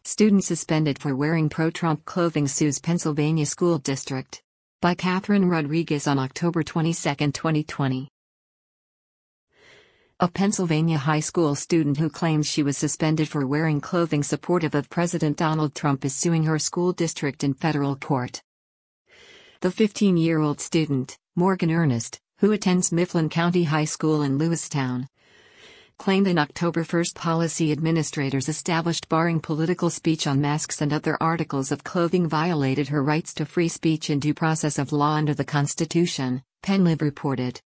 Student suspended for wearing pro-Trump clothing sues Pennsylvania school district. By Catherine Rodriguez on October 22, 2020. A Pennsylvania high school student who claims she was suspended for wearing clothing supportive of President Donald Trump is suing her school district in federal court. The 15-year-old student, Morgan Ernest, who attends Mifflin County High School in Lewistown, claimed an October 1 policy administrators established barring political speech on masks and other articles of clothing violated her rights to free speech and due process of law under the Constitution, PennLive reported.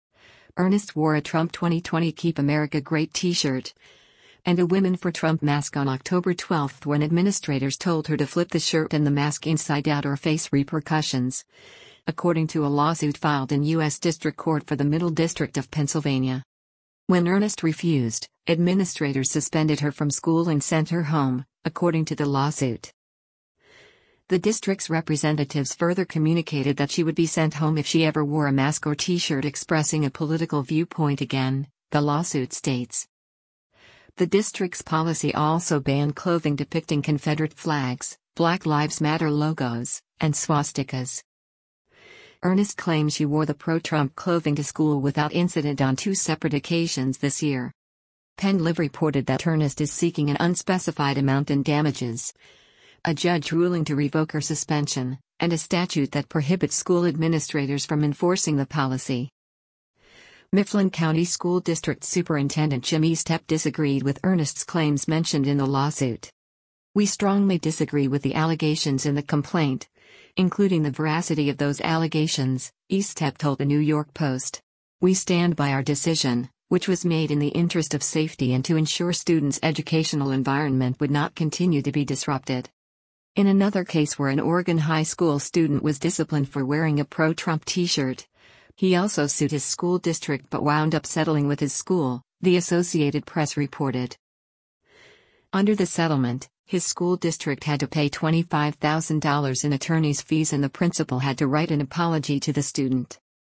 Ernest wore a Trump 2020 Keep America Great t-shirt and a Women for Trump mask on October 12 when administrators told her to flip the shirt and the mask inside out or face repercussions, according to a lawsuit filed in U.S. District Court for the Middle District of Pennsylvania. When Ernest refused, administrators suspended her from school and sent her home, according to the lawsuit. The district's representatives further communicated that she would be sent home if she ever wore a mask or t-shirt expressing a political viewpoint again, the lawsuit states. The district's policy also banned clothing depicting Confederate flags, Black Lives Matter logos, and swastikas. Ernest claims she wore the pro-Trump clothing to school without incident on 2 separate occasions this year. PennLive reported that Ernest is seeking an unspecified amount in damages, a judge ruling to revoke her suspension, and a statute that prohibits school administrators from enforcing the policy. Mifflin County School District Superintendent Jim Eastep disagreed with Ernest's claims mentioned in the lawsuit. "We strongly disagree with the allegations in the complaint, including the veracity of those allegations," Eastep told the New York Post. "We stand by our decision, which was made in the interest of safety and to ensure students' educational environment would not continue to be disrupted." In another case where an Oregon high school student was disciplined for wearing a pro-Trump t-shirt, he also sued his school district but wound up settling with his school, the Associated Press reported. Under the settlement, his school district had to pay $25,000 in attorney's fees and the principal had to write an apology to the student.